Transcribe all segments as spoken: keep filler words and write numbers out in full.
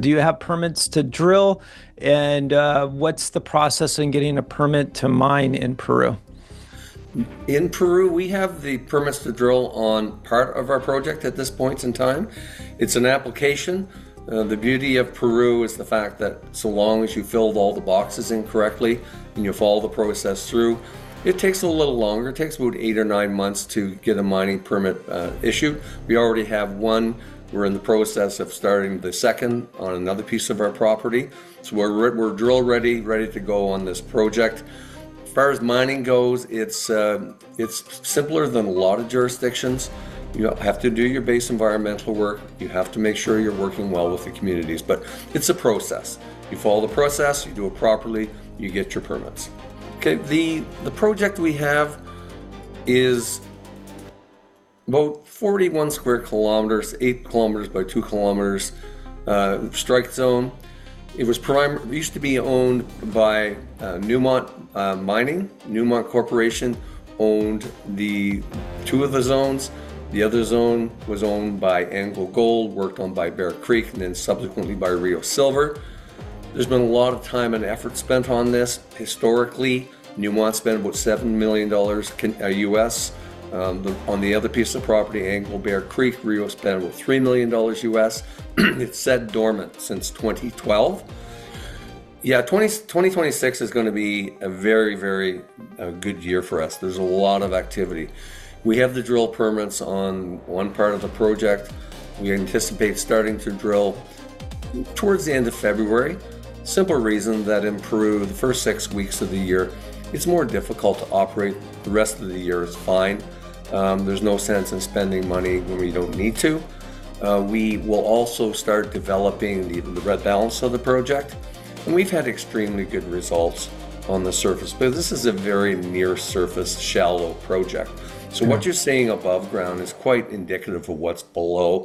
do you have permits to drill? And uh, what's the process in getting a permit to mine in Peru? In Peru, we have the permits to drill on part of our project at this point in time. It's an application. Uh, the beauty of Peru is the fact that so long as you filled all the boxes in correctly and you follow the process through, it takes a little longer. It takes about eight or nine months to get a mining permit uh, issued. We already have one. We're in the process of starting the second on another piece of our property. So we're, we're drill ready, ready to go on this project. As far as mining goes, it's uh, it's simpler than a lot of jurisdictions. You have to do your base environmental work. You have to make sure you're working well with the communities, but it's a process. You follow the process, you do it properly, you get your permits. Okay, the, the project we have is about forty-one square kilometers, eight kilometers by two kilometers uh, strike zone. It was prim- it used to be owned by uh, Newmont uh, Mining. Newmont Corporation owned the two of the zones. The other zone was owned by AngloGold, worked on by Bear Creek, and then subsequently by Rio Silver. There's been a lot of time and effort spent on this. Historically, Newmont spent about seven million dollars U S. Um, the, on the other piece of property, Anglo Bear Creek, Rio spent about three million dollars U S. It's sat dormant since twenty twelve. Yeah, twenty twenty-six is going to be a very, very uh, good year for us. There's a lot of activity. We have the drill permits on one part of the project. We anticipate starting to drill towards the end of February. Simple reason that in Peru, the first six weeks of the year, it's more difficult to operate. The rest of the year is fine. Um, there's no sense in spending money when we don't need to. Uh, we will also start developing the, the red balance of the project. And we've had extremely good results on the surface, but this is a very near surface, shallow project. So what you're seeing above ground is quite indicative of what's below.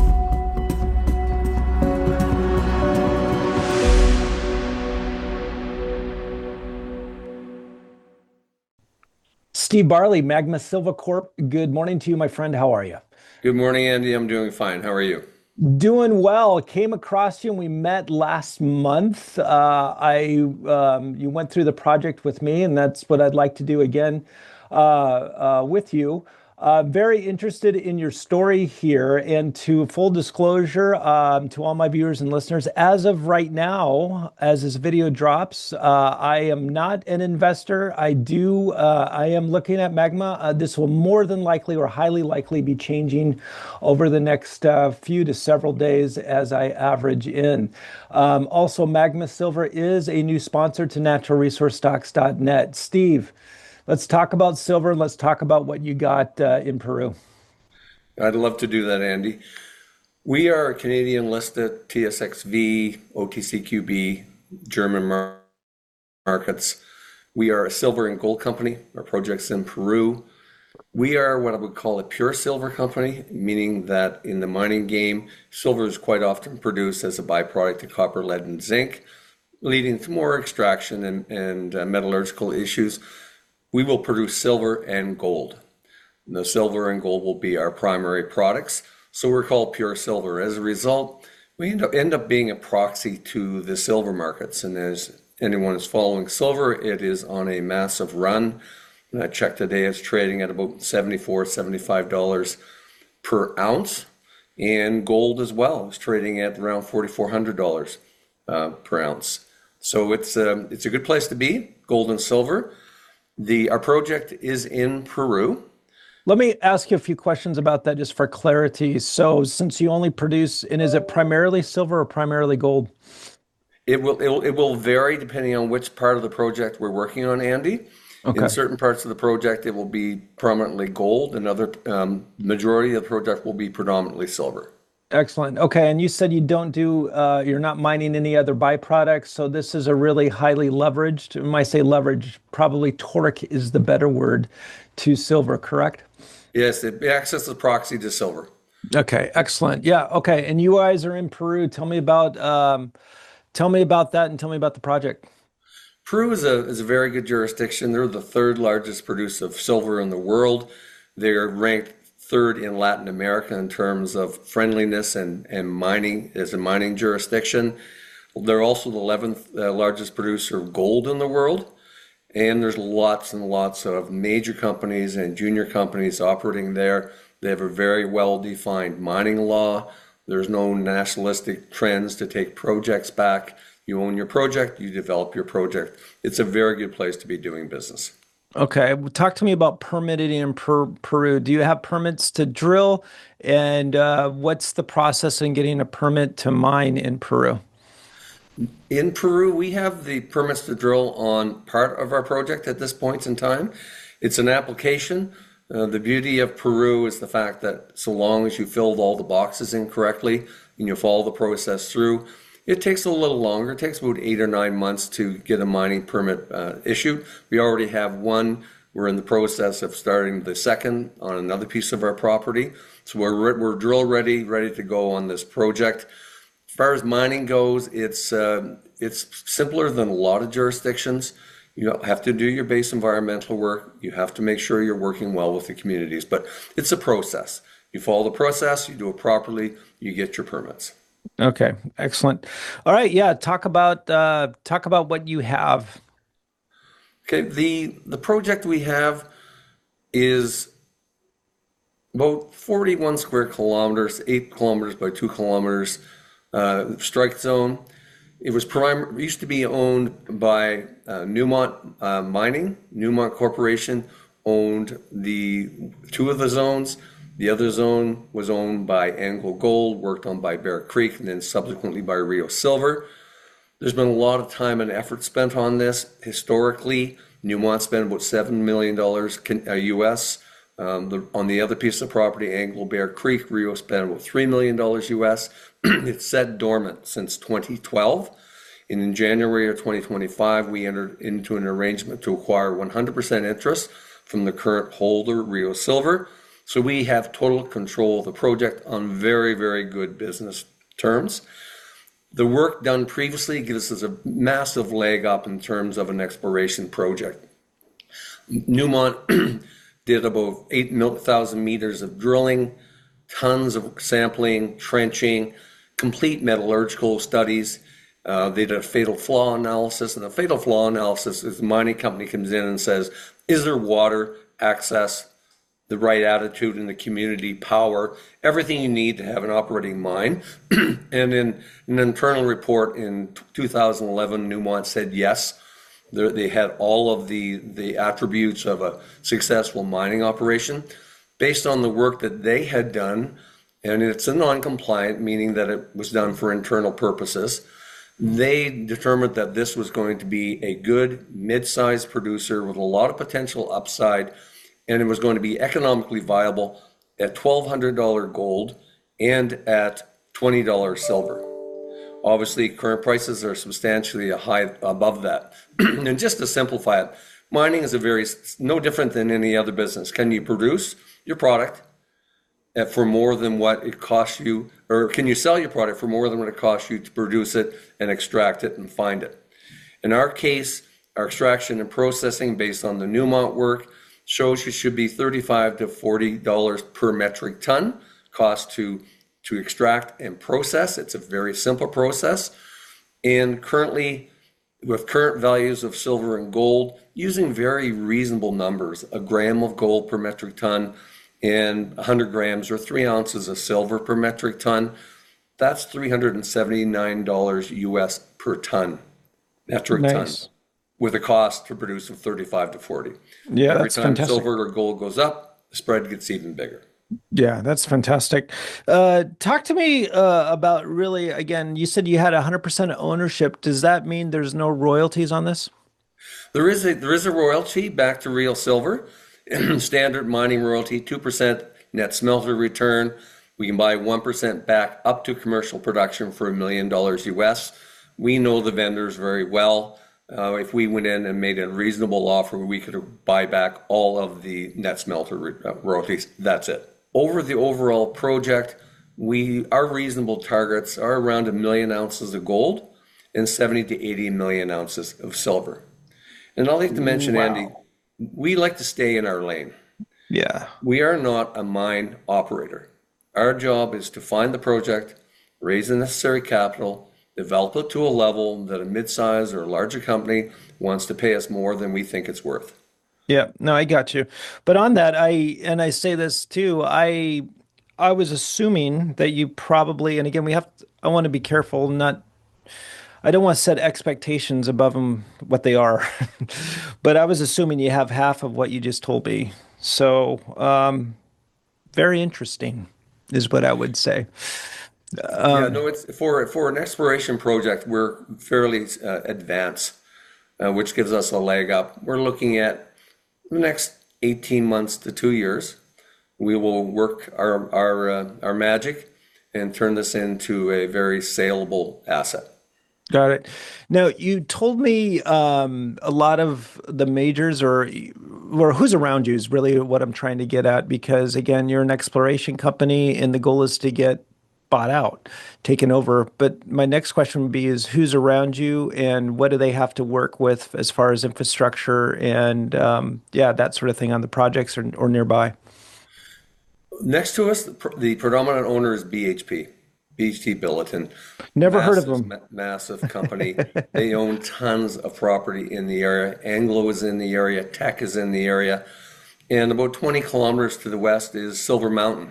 Steve Barley, Magma Silva Corp. Good morning to you, my friend. How are you? Good morning, Andy. I'm doing fine. How are you? Doing well. Came across you and we met last month. Uh, I um, You went through the project with me, and that's what I'd like to do again uh, uh, with you. Uh, very interested in your story here. And to full disclosure, um, to all my viewers and listeners, as of right now, as this video drops, uh, I am not an investor. I do, uh, I am looking at Magma. Uh, this will more than likely or highly likely be changing over the next uh, few to several days as I average in. Um, also, Magma Silver is a new sponsor to natural resource stocks dot net. Steve, let's talk about silver. Let's talk about what you got uh, in Peru. I'd love to do that, Andy. We are Canadian listed, T S X V, O T C Q B, German mar- markets. We are a silver and gold company. Our project's in Peru. We are what I would call a pure silver company, meaning that in the mining game, silver is quite often produced as a byproduct of copper, lead, and zinc, leading to more extraction and, and uh, metallurgical issues. We will produce silver and gold. The silver and gold will be our primary products, so we're called pure silver. As a result, we end up, end up being a proxy to the silver markets, and as anyone is following silver, it is on a massive run. And I checked today, it's trading at about seventy-four dollars, seventy-five dollars per ounce, and gold as well is trading at around forty-four hundred dollars uh, per ounce. So it's, um, it's a good place to be, gold and silver. The, our project is in Peru. Let me ask you a few questions about that just for clarity. So since you only produce, and is it primarily silver or primarily gold? It will, it will, it will vary depending on which part of the project we're working on, Andy. Okay. In certain parts of the project, it will be prominently gold, and other um, majority of the project will be predominantly silver. Excellent. Okay. And you said you don't do, uh, you're not mining any other byproducts. So this is a really highly leveraged, when I say leverage, probably torque is the better word to silver, correct? Yes, it acts as a proxy to silver. Okay. Excellent. Yeah. Okay. And you guys are in Peru. Tell me about, um, tell me about that and tell me about the project. Peru is a, is a very good jurisdiction. They're the third largest producer of silver in the world. They're ranked third in Latin America in terms of friendliness and, and mining as a mining jurisdiction. They're also the eleventh uh, largest producer of gold in the world. And there's lots and lots of major companies and junior companies operating there. They have a very well-defined mining law. There's no nationalistic trends to take projects back. You own your project, you develop your project. It's a very good place to be doing business. Okay, well, talk to me about permitting in per Peru. Do you have permits to drill? And uh, what's the process in getting a permit to mine in Peru? In Peru, we have the permits to drill on part of our project at this point in time. It's an application. Uh, the beauty of Peru is the fact that so long as you filled all the boxes in correctly and you follow the process through, it takes a little longer. It takes about eight or nine months to get a mining permit uh, issued. We already have one. We're in the process of starting the second on another piece of our property. So we're, we're drill ready, ready to go on this project. As far as mining goes, it's uh, it's simpler than a lot of jurisdictions. You have to do your base environmental work. You have to make sure you're working well with the communities, but it's a process. You follow the process, you do it properly, you get your permits. Okay, excellent. All right, yeah, talk about uh, talk about what you have. Okay, the the project we have is about forty-one square kilometers, eight kilometers by two kilometers. Uh, strike zone. It was prime, used to be owned by uh, Newmont uh, Mining. Newmont Corporation owned the two of the zones. The other zone was owned by AngloGold, worked on by Bear Creek, and then subsequently by Rio Silver. There's been a lot of time and effort spent on this. Historically, Newmont spent about seven million dollars U S. Um, the, on the other piece of property, Anglo Bear Creek, Rio spent about three million dollars U S. It's sat dormant since twenty twelve. And in January of twenty twenty-five, we entered into an arrangement to acquire one hundred percent interest from the current holder, Rio Silver. So we have total control of the project on very, very good business terms. The work done previously gives us a massive leg up in terms of an exploration project. Newmont did about eight thousand meters of drilling, tons of sampling, trenching, complete metallurgical studies. Uh, they did a fatal flaw analysis, and the fatal flaw analysis is the mining company comes in and says, is there water, access, the right attitude in the community, power, everything you need to have an operating mine. And in an internal report in two thousand eleven, Newmont said yes. They're, they had all of the, the attributes of a successful mining operation based on the work that they had done. And it's a non-compliant, meaning that it was done for internal purposes. They determined that this was going to be a good mid-sized producer with a lot of potential upside, and it was going to be economically viable at twelve hundred dollars gold and at twenty dollars silver. Obviously, current prices are substantially high above that. And just to simplify it, mining is a very no different than any other business. Can you produce your product at, for more than what it costs you, or can you sell your product for more than what it costs you to produce it and extract it and find it? In our case, our extraction and processing based on the Newmont work shows you should be thirty-five to forty dollars per metric ton cost to to extract and process. It's a very simple process. And currently, with current values of silver and gold, using very reasonable numbers, a gram of gold per metric ton and one hundred grams or three ounces of silver per metric ton, that's three hundred seventy-nine dollars U S per ton, metric Nice. ton, with a cost to produce of thirty-five to forty. Yeah, Every that's time fantastic. silver or gold goes up, the spread gets even bigger. Yeah, that's fantastic. Uh, talk to me uh, about really, again, you said you had one hundred percent ownership. Does that mean there's no royalties on this? There is a there is a royalty back to Real Silver, standard mining royalty, two percent net smelter return. We can buy one percent back up to commercial production for a million dollars U S. We know the vendors very well. Uh, if we went in and made a reasonable offer, we could buy back all of the net smelter re- uh, royalties. That's it. Over the overall project, we our reasonable targets are around a million ounces of gold and seventy to eighty million ounces of silver. And I'd like to mention, Andy, Wow. we like to stay in our lane. Yeah. We are not a mine operator. Our job is to find the project, raise the necessary capital, develop it to a level that a mid-size or a larger company wants to pay us more than we think it's worth. Yeah, no, I got you. But on that, I and I say this too, I I was assuming that you probably, and again, we have I want to be careful, not I don't want to set expectations above them what they are. But I was assuming you have half of what you just told me. So, um, very interesting is what I would say. Yeah, Um, no, it's for for an exploration project, we're fairly uh, advanced, uh, which gives us a leg up. We're looking at the next eighteen months to two years. We will work our our uh, our magic and turn this into a very saleable asset. Got it. Now, you told me um, a lot of the majors or or who's around you is really what I'm trying to get at because again, you're an exploration company and the goal is to get bought out, taken over. But my next question would be is who's around you and what do they have to work with as far as infrastructure and um, yeah, that sort of thing on the projects or, or nearby. Next to us, the, pr- the predominant owner is B H P, B H P Billiton, Never heard of massive, them. ma- massive company. They own tons of property in the area. Anglo is in the area, Teck is in the area, and about twenty kilometers to the west is Silver Mountain.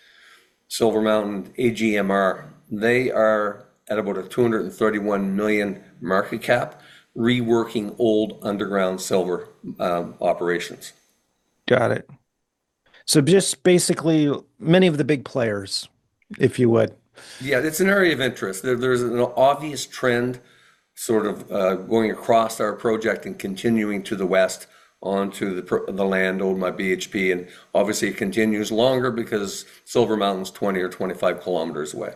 Silver Mountain A G M R. They are at about a two hundred thirty-one million market cap, reworking old underground silver um, operations. Got it. So just basically many of the big players, if you would. Yeah, it's an area of interest. There, there's an obvious trend sort of uh, going across our project and continuing to the west onto the, pro- the land owned by B H P. And obviously it continues longer because Silver Mountain's twenty or twenty-five kilometers away.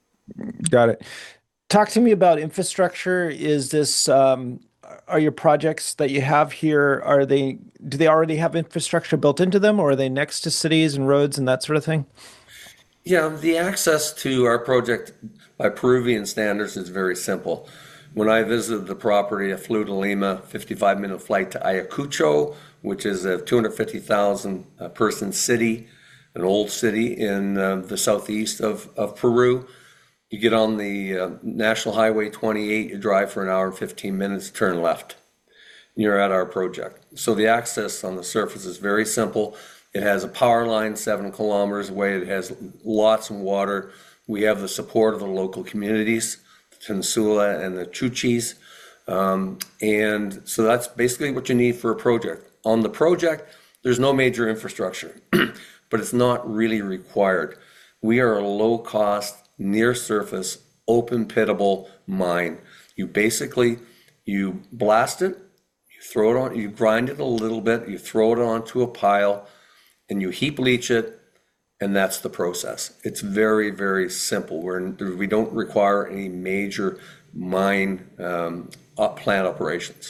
Got it. Talk to me about infrastructure. Is this, um, are your projects that you have here, are they, do they already have infrastructure built into them or are they next to cities and roads and that sort of thing? Yeah, the access to our project by Peruvian standards is very simple. When I visited the property, I flew to Lima, fifty-five minute flight to Ayacucho, which is a two hundred fifty thousand uh, person city, an old city in uh, the southeast of, of Peru. You get on the uh, National Highway twenty-eight, you drive for an hour and fifteen minutes, turn left. You're at our project. So the access on the surface is very simple. It has a power line seven kilometers away. It has lots of water. We have the support of the local communities, the Tansula and the Chuchis. Um, and so that's basically what you need for a project. On the project, there's no major infrastructure, but it's not really required. We are a low cost, near surface, open pitable mine. You basically, you blast it, you throw it on, you grind it a little bit, you throw it onto a pile, and you heap leach it, and that's the process. It's very, very simple. We're, we don't require any major mine um, up plant operations.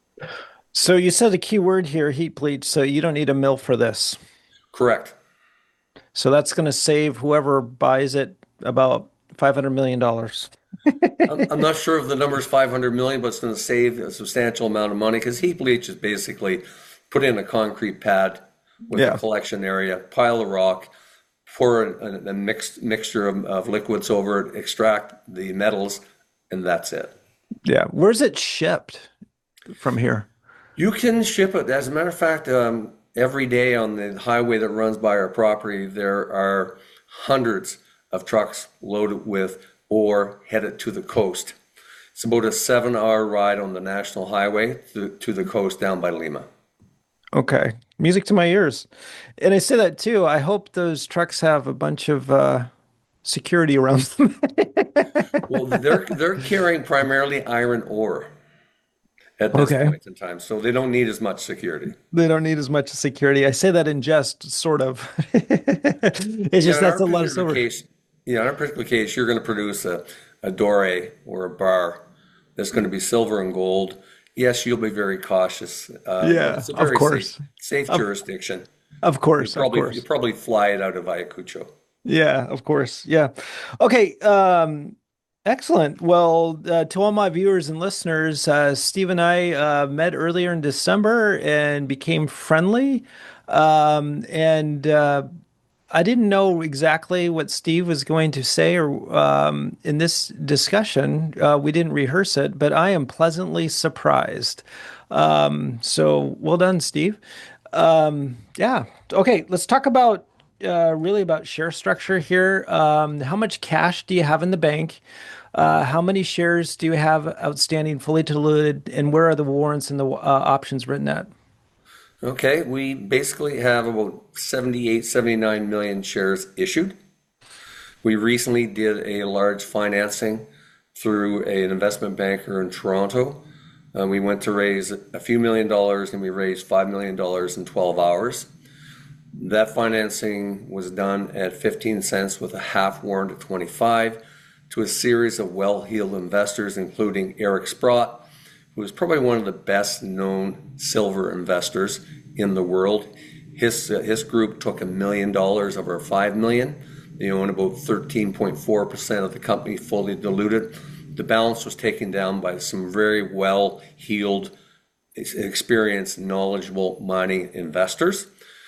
So you said a key word here, heat bleach. So you don't need a mill for this. Correct. So that's going to save whoever buys it about five hundred million dollars. I'm, I'm not sure if the number is five hundred million, but it's going to save a substantial amount of money because heap leach is basically put in a concrete pad with a Yeah. collection area, pile of rock, pour a, a mixed mixture of, of liquids over it, extract the metals, and that's it. Yeah. Where's it shipped from here? You can ship it. As a matter of fact, um, every day on the highway that runs by our property, there are hundreds of trucks loaded with ore headed to the coast. It's about a seven hour ride on the national highway to, to the coast down by Lima. Okay. Music to my ears. And I say that too. I hope those trucks have a bunch of uh, security around them. Well, they're they're carrying primarily iron ore at this Okay. point in time, so they don't need as much security. They don't need as much security. I say that in jest, sort of. It's Yeah, just in our that's a lot of particular silver. case, yeah, in our particular case, you're going to produce a, a doré or a bar that's going to be silver and gold. Yes, you'll be very cautious, uh, but Yeah, it's a of very safe course. safe Of jurisdiction. of You course, of probably you course. probably fly it out of Ayacucho. Yeah, of course. Yeah. Okay. Um, Excellent. Well, uh, to all my viewers and listeners, uh, Steve and I uh, met earlier in December and became friendly. Um, and uh, I didn't know exactly what Steve was going to say or um, in this discussion. Uh, we didn't rehearse it, but I am pleasantly surprised. Um, so well done, Steve. Um, yeah. Okay, let's talk about uh, really about share structure here. Um, how much cash do you have in the bank? Uh, how many shares do you have outstanding, fully diluted, and where are the warrants and the uh, options written at? Okay, we basically have about seventy-eight, seventy-nine million shares issued. We recently did a large financing through an investment banker in Toronto. Uh, we went to raise a few million dollars and we raised five million dollars in twelve hours. That financing was done at fifteen cents with a half warrant at twenty-five to a series of well-heeled investors, including Eric Sprott, who is probably one of the best known silver investors in the world. His, uh, his group took a million dollars of our five million. They own about thirteen point four percent of the company, fully diluted. The balance was taken down by some very well-heeled, experienced, knowledgeable mining investors.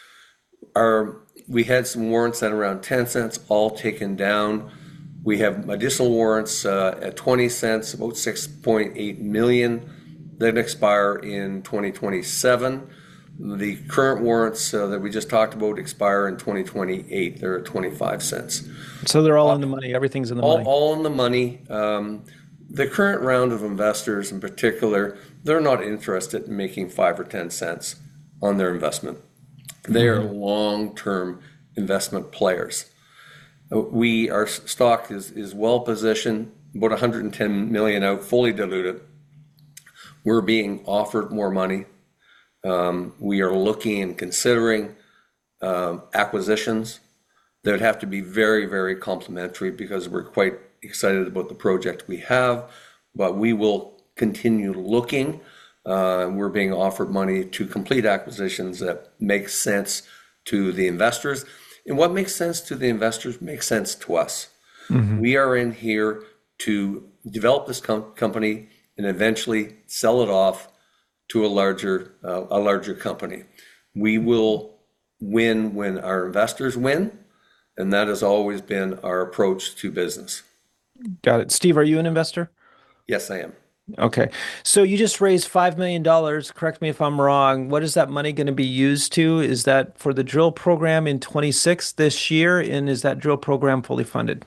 Our, we had some warrants at around ten cents, all taken down. We have additional warrants uh, at twenty cents, about six point eight million that expire in twenty twenty-seven. The current warrants uh, that we just talked about expire in twenty twenty-eight. They're at twenty-five cents. So they're all in the money. Everything's in the All, money. all in the money. Um, the current round of investors in particular, they're not interested in making five or ten cents on their investment. They are long-term investment players. We, our stock is, is well positioned, about one hundred ten million out, fully diluted. We're being offered more money. Um, we are looking and considering um, acquisitions that would have to be very, very complementary because we're quite excited about the project we have, but we will continue looking. Uh, we're being offered money to complete acquisitions that make sense to the investors. And what makes sense to the investors makes sense to us. Mm-hmm. We are in here to develop this com- company and eventually sell it off to a larger uh, a larger company. We will win when our investors win, and that has always been our approach to business. Got it. Steve, are you an investor? Yes, I am. Okay. So you just raised five million dollars. Correct me if I'm wrong. What is that money going to be used to? Is that for the drill program in twenty-six this year? And is that drill program fully funded?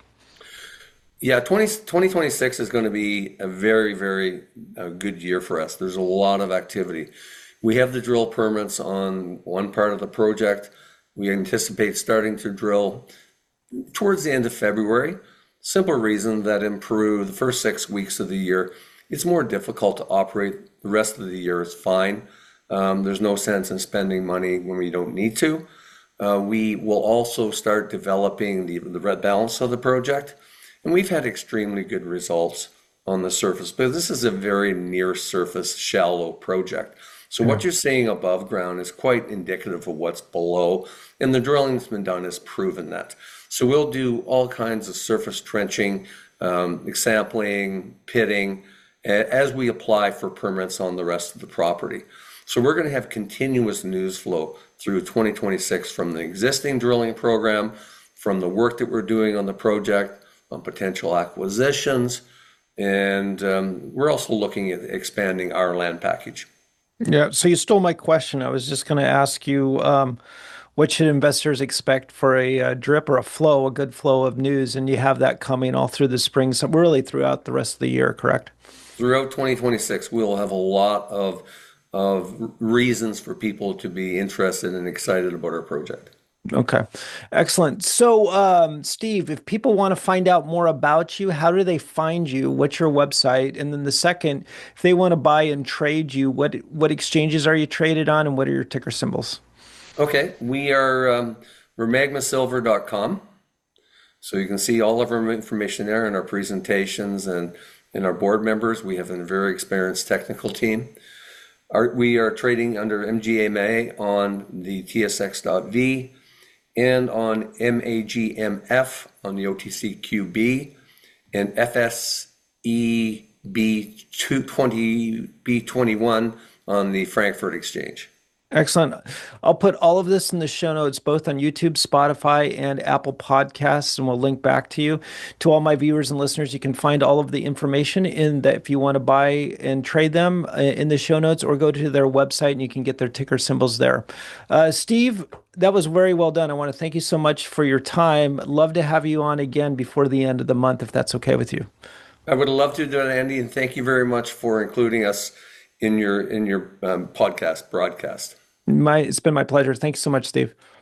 Yeah, twenty, twenty twenty-six is going to be a very, very uh, good year for us. There's a lot of activity. We have the drill permits on one part of the project. We anticipate starting to drill towards the end of February. Simple reason that in Peru, the first six weeks of the year, it's more difficult to operate. The rest of the year is fine. Um, there's no sense in spending money when we don't need to. Uh, we will also start developing the, the red balance of the project. And we've had extremely good results on the surface, but this is a very near surface, shallow project. So what you're seeing above ground is quite indicative of what's below, and the drilling that's been done has proven that. So we'll do all kinds of surface trenching, um, sampling, pitting, as we apply for permits on the rest of the property. So we're going to have continuous news flow through twenty twenty-six from the existing drilling program, from the work that we're doing on the project, on potential acquisitions, and um, we're also looking at expanding our land package. Yeah. So you stole my question. I was just going to ask you, um, what should investors expect for a, uh drip or a flow, a good flow of news? And you have that coming all through the spring, so really throughout the rest of the year, correct? Throughout twenty twenty-six, we'll have a lot of, of reasons for people to be interested and excited about our project. Okay. Excellent. So, um, Steve, if people want to find out more about you, how do they find you? What's your website? And then the second, if they want to buy and trade you, what what exchanges are you traded on and what are your ticker symbols? Okay, we are, um, we're magma silver dot com. So you can see all of our information there in our presentations and in our board members. We have a very experienced technical team. Our, we are trading under M G M A on the T S X dot V and on M A G M F on the O T C Q B. and F S E B two twenty B twenty-one on the Frankfurt Exchange. Excellent. I'll put all of this in the show notes, both on YouTube, Spotify, and Apple Podcasts, and we'll link back to you. To all my viewers and listeners, you can find all of the information in that if you want to buy and trade them uh, in the show notes, or go to their website and you can get their ticker symbols there. Uh, Steve, that was very well done. I want to thank you so much for your time. Love to have you on again before the end of the month, if that's okay with you. I would love to do it, Andy, and thank you very much for including us in your in your um, podcast broadcast. My, it's been my pleasure. Thanks so much, Steve.